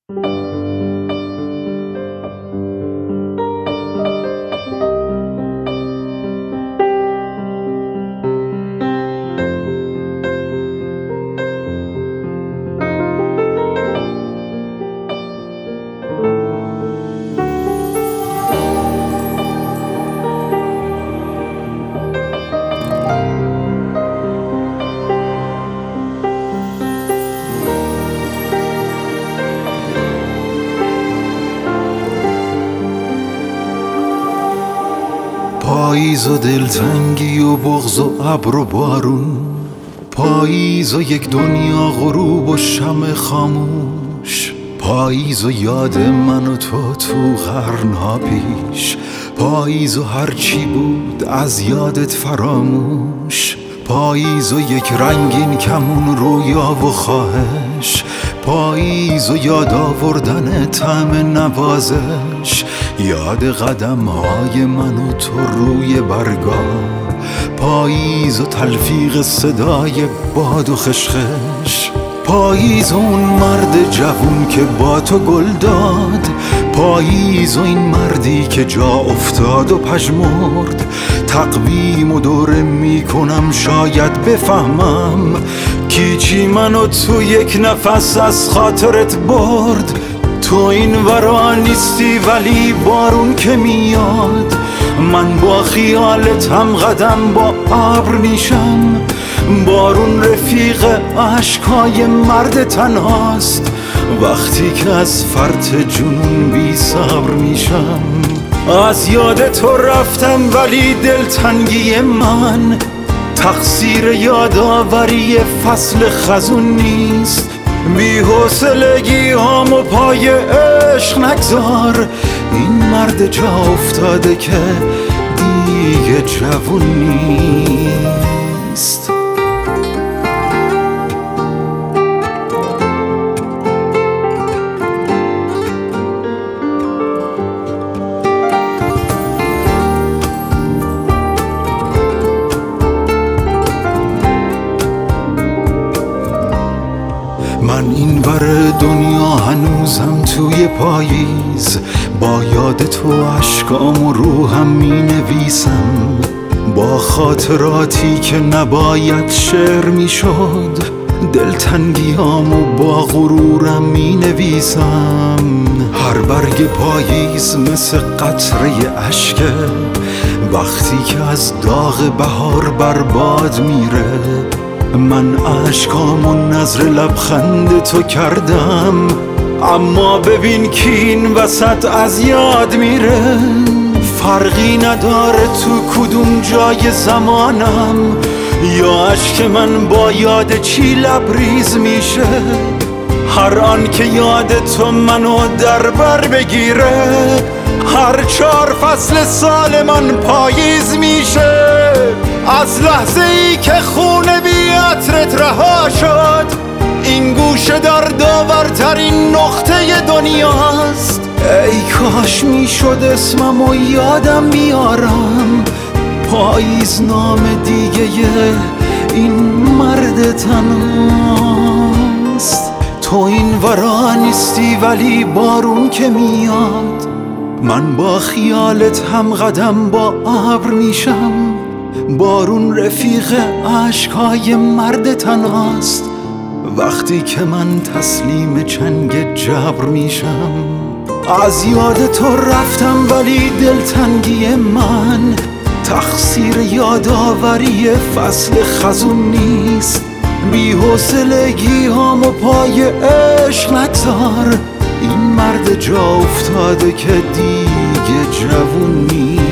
پاییز و دلتنگی و بغض و ابر و بارون، پاییز و یک دنیا غروب و شمع خاموش، پاییز و یاد من و تو قرنها پیش، پاییز و هرچی بود از یادت فراموش، پاییز و یک رنگین کمون رویا و خواهش، پاییز و یاد آوردن طعم نوازش، یاد قدم های من و تو روی برگاه، پاییز و تلفیق صدای باد و خشخش، پاییز و اون مرد جوون که با تو گل داد، پاییز و این مردی که جا افتاد و پژمرد، تقویم و دوره میکنم شاید بفهمم کی چی منو تو یک نفس از خاطرت برد. تو این ورا نیستی ولی بارون که میاد، من با خیالت هم قدم با ابر میشم، بارون رفیق عشقای مرد تنهاست، وقتی که از فرط جنون بی صبر میشم. از یاد تو رفتم ولی دلتنگی من تقصیر یادآوری فصل خزون نیست، بی حوصلگی هامو پای عشق نگذار، این مرد جا افتاده که دیگه جوون نیست. من این ور دنیا هنوزم توی پاییز، با یاد تو عشقام و روحم می نویسم، با خاطراتی که نباید شعر می شد، دلتنگیام و با غرورم می نویسم. هر برگ پاییز مثل قطره اشکه، وقتی که از داغ بهار برباد میره، من عشقامو نظر لبخند تو کردم، اما ببین که این وسط از یاد میره، فرقی نداره تو کدوم جای زمانم، یا اشک من با یاد چی لبریز میشه، هر آن که یاد تو منو در بر بگیره، هر 4 فصل سال من پاییز میشه. از لحظه ای که خون بی عطرت رها شد، این گوشه در داورترین نقطه دنیاست، ای کاش میشد اسمم و یادم بیارم، پاییز نام دیگه این مرد تنهاست. تو این ورا نیستی ولی بارون که میاد، من با خیالت هم قدم با ابر میشم، بارون رفیق عشقای مرد تنهاست، وقتی که من تسلیم چنگ جبر میشم. از یاد تو رفتم ولی دلتنگی من تقصیر یادآوری فصل خزون نیست، بی حوصلگی هامو پای عشق نگذار، این مرد جا افتاده که دیگه جوون نیست.